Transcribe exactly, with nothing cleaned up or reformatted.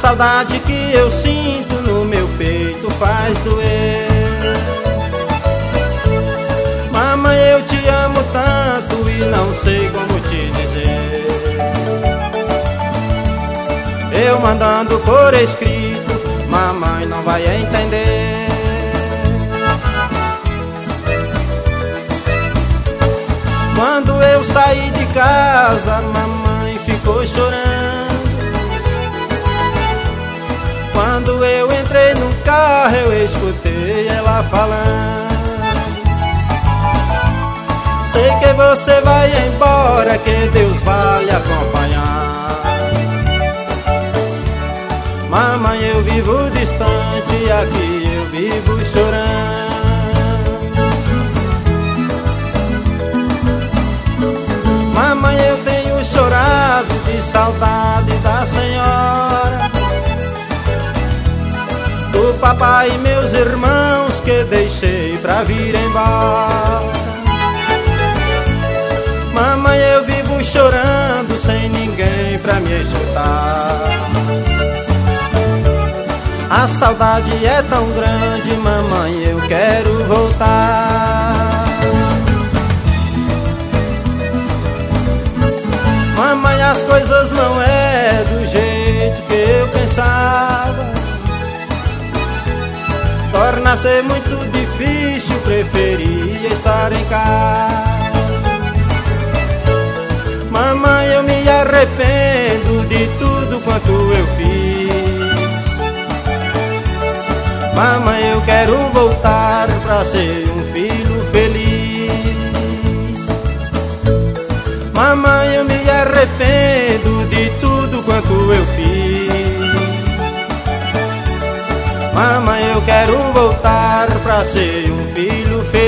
saudade que eu sinto no meu peito faz doer. Mamãe, eu te amo tanto e não sei como te dizer. Eu mandando por escrito, mamãe não vai entender. Quando eu saí de casa, mamãe ficou chorando. Quando eu entrei no carro, eu escutei ela falando: sei que você vai embora, que Deus vai lhe acompanhar. Mamãe, eu vivo distante, aqui eu vivo chorando. Mamãe, eu tenho chorado de saudade da senhora, do papai e meus irmãos que deixei pra vir embora. Mamãe, eu vivo chorando sem ninguém pra me escutar. A saudade é tão grande, mamãe, eu quero voltar. Mamãe, as coisas não é do jeito que eu pensava. Torna-se muito difícil, preferia estar em casa. Mamãe, eu me arrependo de tudo quanto eu fiz. Mamãe, eu quero voltar pra ser um filho feliz. Mamãe, eu me arrependo de tudo quanto eu fiz. Mamãe, eu quero voltar pra ser um filho feliz.